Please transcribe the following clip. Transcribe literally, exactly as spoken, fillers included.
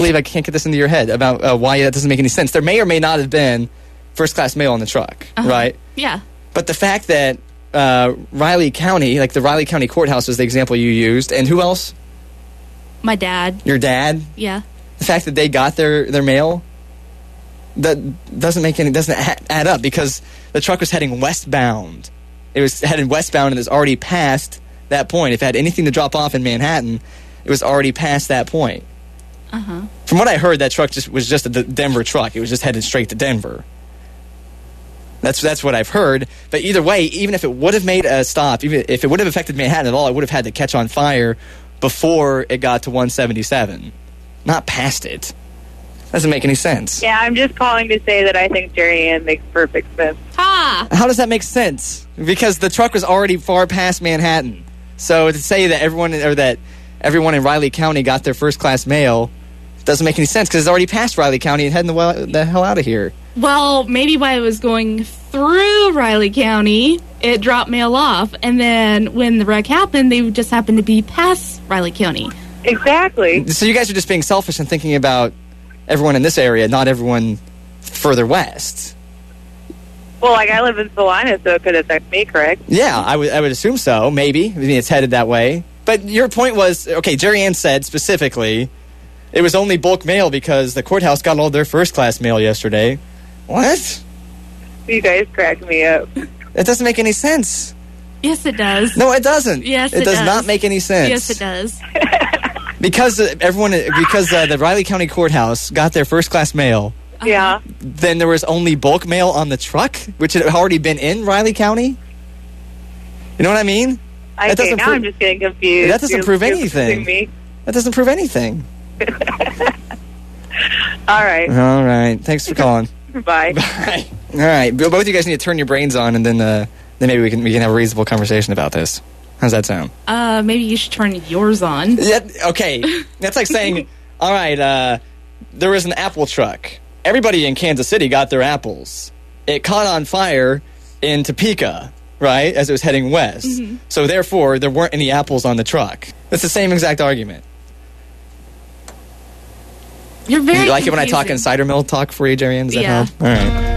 believe I can't get this into your head about uh, why that doesn't make any sense. There may or may not have been first-class mail on the truck, uh-huh. right? Yeah. But the fact that uh, Riley County, like the Riley County Courthouse was the example you used, and who else? My dad. Your dad? Yeah. The fact that they got their, their mail, that doesn't make any, doesn't add up because the truck was heading westbound. It was headed westbound and it's already past that point. If it had anything to drop off in Manhattan, it was already past that point. Uh-huh. From what I heard, that truck just was just a D- Denver truck. It was just headed straight to Denver. That's that's what I've heard. But either way, even if it would have made a stop, even if it would have affected Manhattan at all, it would have had to catch on fire before it got to one seventy-seven, not past it. Doesn't make any sense. Yeah, I'm just calling to say that I think Jerry Ann makes perfect sense. Ha! How does that make sense? Because the truck was already far past Manhattan. So to say that everyone or that everyone in Riley County got their first class mail doesn't make any sense because it's already past Riley County and heading the, well, the hell out of here. Well, maybe while it was going through Riley County, it dropped mail off, and then when the wreck happened, they just happened to be past Riley County. Exactly. So you guys are just being selfish and thinking about everyone in this area, not everyone further west. Well, like, I live in Salina, so it could affect me, correct? Yeah, I would I would assume so, maybe. I mean, it's headed that way. But your point was, okay, Jerry Ann said specifically, it was only bulk mail because the courthouse got all their first-class mail yesterday. What? You guys crack me up. That doesn't make any sense. Yes, it does. No, it doesn't. Yes, it, it does does. not make any sense. Yes, it does. Because uh, everyone, because uh, the Riley County Courthouse got their first-class mail, Yeah. then there was only bulk mail on the truck, which had already been in Riley County. You know what I mean? Okay, That doesn't now pro- I'm just getting confused. That doesn't You're- prove you're anything. confusing me. That doesn't prove anything. All right. All right. Thanks for calling. Bye. Bye. All right. Both of you guys need to turn your brains on, and then uh, then maybe we can we can have a reasonable conversation about this. How's that sound? Uh, maybe you should turn yours on. Yeah. Okay. That's like saying, all right, uh, there was an apple truck. Everybody in Kansas City got their apples. It caught on fire in Topeka, right, as it was heading west. Mm-hmm. So therefore, there weren't any apples on the truck. It's the same exact argument. You're very You like it when I talk confusing. in cider mill talk for you, Jerry Ann? Is that Yeah. how? All right.